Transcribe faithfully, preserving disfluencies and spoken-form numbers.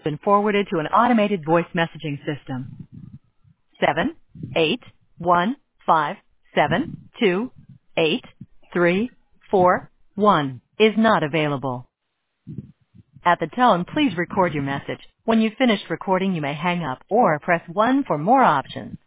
been forwarded to an automated voice messaging system. Seven eight one five seven two eight three four one is not available. At the tone, please record your message. When you've finished recording, you may hang up or press one for more options.